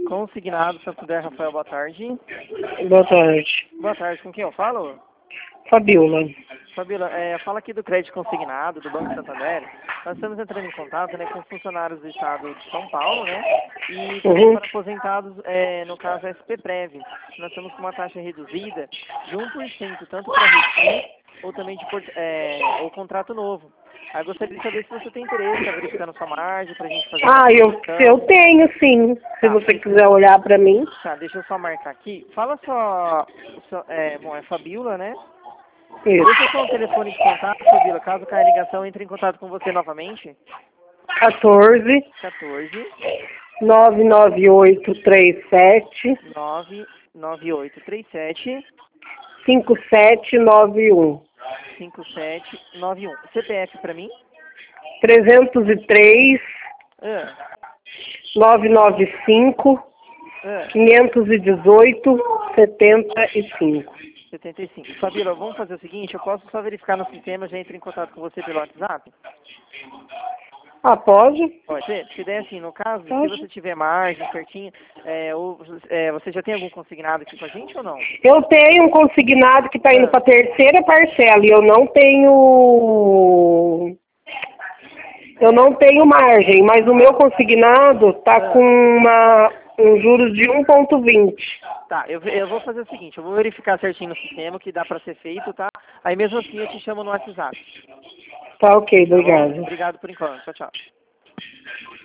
Consignado, Santander, Rafael, boa tarde. Boa tarde. Boa tarde, com quem eu falo? Fabiola. Fabiola, fala aqui do crédito consignado do Banco Santander. Nós estamos entrando em contato, né, com funcionários do estado de São Paulo, né, e também para aposentados, no caso SPPrev. Nós estamos com uma taxa reduzida de 1%, tanto para recém ou também ou contrato novo. Aí eu gostaria de saber se você tem interesse, está verificando sua margem para a gente fazer uma eu tenho sim, se você quiser olhar para mim. Tá, deixa eu só marcar aqui. Fala só, bom, é Fabiola, né? Isso. Deixa só o telefone de contato, Fabiola, caso caia a ligação, entre em contato com você novamente. 14 99837 99837 5791 5791. CPF para mim? 303 995 518 75. 75. Fabiola, vamos fazer o seguinte, eu posso só verificar no sistema, já entro em contato com você pelo WhatsApp? Pode? Pode ser? Porque daí assim, no caso, Pode. se você tiver margem certinho, você já tem algum consignado aqui com a gente ou não? Eu tenho um consignado que está indo para a terceira parcela e eu não tenho margem, mas o meu consignado está com um juros de 1,20. Tá, eu vou fazer o seguinte, eu vou verificar certinho no sistema o que dá para ser feito, tá? Aí mesmo assim eu te chamo no WhatsApp. Tá ok, obrigado. Obrigado por enquanto. Tchau, tchau.